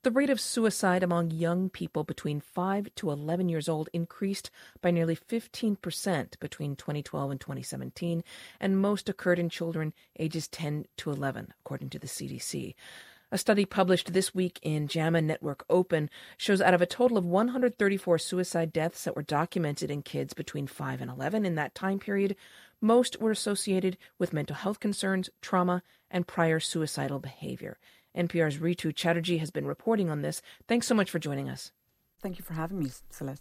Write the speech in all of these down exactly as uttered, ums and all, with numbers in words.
the rate of suicide among young people between five to eleven years old increased by nearly fifteen percent between twenty twelve and twenty seventeen, and most occurred in children ages ten to eleven, according to the C D C. A study published this week in JAMA Network Open shows out of a total of one hundred thirty-four suicide deaths that were documented in kids between five and eleven in that time period, most were associated with mental health concerns, trauma, and prior suicidal behavior. N P R's Ritu Chatterjee has been reporting on this. Thanks so much for joining us. Thank you for having me, Celeste.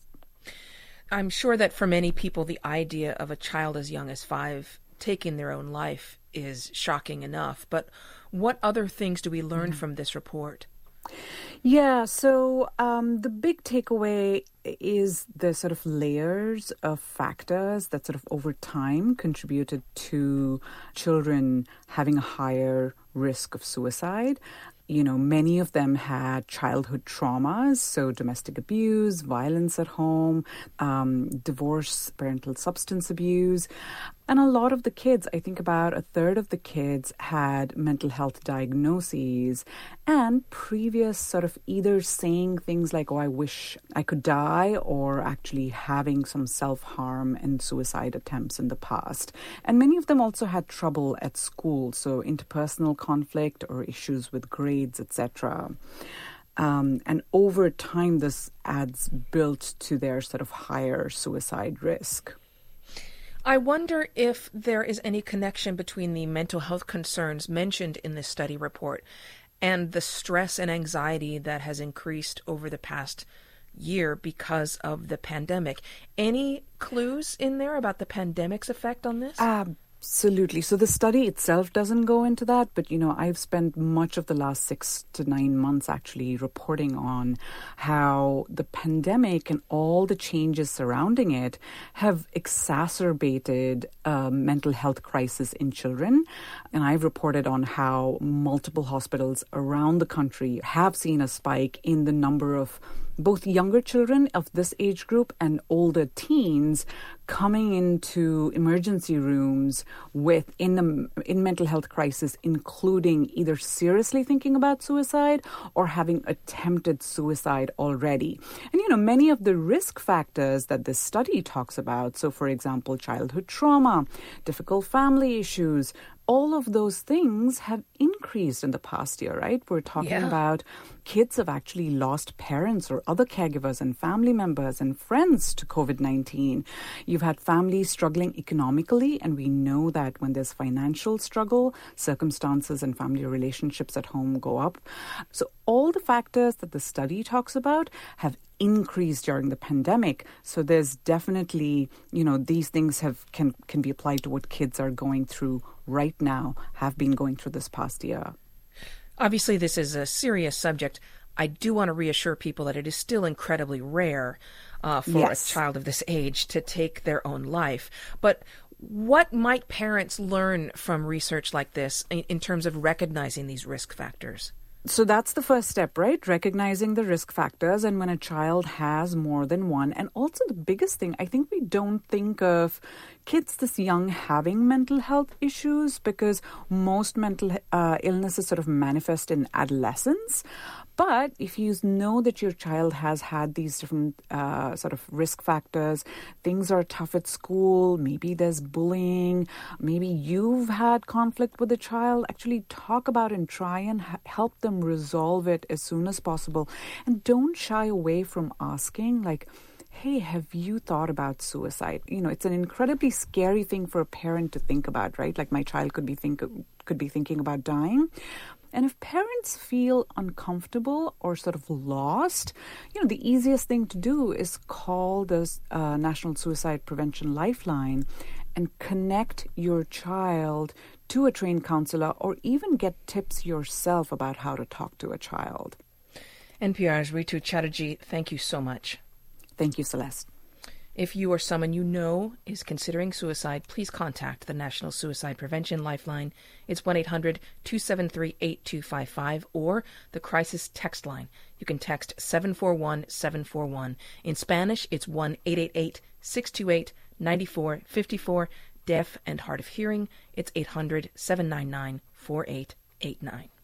I'm sure that for many people, the idea of a child as young as five taking their own life is shocking enough. But what other things do we learn mm-hmm. from this report? Yeah, so um, the big takeaway is the sort of layers of factors that sort of over time contributed to children having a higher risk of suicide. You know, many of them had childhood traumas, so domestic abuse, violence at home, um, divorce, parental substance abuse. And a lot of the kids, I think about a third of the kids had mental health diagnoses and previous sort of either saying things like, oh, I wish I could die, or actually having some self-harm and suicide attempts in the past. And many of them also had trouble at school, so interpersonal conflict or issues with grades, et cetera. Um, and over time, this adds built to their sort of higher suicide risk. I wonder if there is any connection between the mental health concerns mentioned in this study report and the stress and anxiety that has increased over the past year because of the pandemic. Any clues in there about the pandemic's effect on this? Uh, Absolutely. So the study itself doesn't go into that, but, you know, I've spent much of the last six to nine months actually reporting on how the pandemic and all the changes surrounding it have exacerbated a mental health crisis in children. And I've reported on how multiple hospitals around the country have seen a spike in the number of both younger children of this age group and older teens coming into emergency rooms with in the in mental health crisis, including either seriously thinking about suicide or having attempted suicide already. And, you know, many of the risk factors that this study talks about, so for example, childhood trauma, difficult family issues, all of those things have increased in the past year, right? We're talking yeah. about kids have actually lost parents or other caregivers and family members and friends to covid nineteen. You've had families struggling economically, and we know that when there's financial struggle, circumstances and family relationships at home go up. So all the factors that the study talks about have increased during the pandemic. So there's definitely, you know, these things have can can be applied to what kids are going through right now, have been going through this past year. Obviously, this is a serious subject. I do want to reassure people that it is still incredibly rare uh, for yes. a child of this age to take their own life. But what might parents learn from research like this in, in terms of recognizing these risk factors? So that's the first step, right? Recognizing the risk factors, and when a child has more than one. And also the biggest thing, I think we don't think of kids this young having mental health issues because most mental uh, illnesses sort of manifest in adolescence. But if you know that your child has had these different uh, sort of risk factors, things are tough at school, maybe there's bullying, maybe you've had conflict with a child, actually talk about and try and ha- help them resolve it as soon as possible. And don't shy away from asking, like, hey, have you thought about suicide? You know, it's an incredibly scary thing for a parent to think about, right? Like my child could be think could be thinking about dying. And if parents feel uncomfortable or sort of lost, you know, the easiest thing to do is call the uh, National Suicide Prevention Lifeline and connect your child to a trained counselor, or even get tips yourself about how to talk to a child. N P R's Ritu Chatterjee, thank you so much. Thank you, Celeste. If you or someone you know is considering suicide, please contact the National Suicide Prevention Lifeline. It's one eight hundred two seven three eight two five five or the Crisis Text Line. You can text seven four one seven four one. In Spanish, it's one eight eight eight six two eight nine four five four. Deaf and hard of hearing, it's eight hundred seven nine nine four eight eight nine.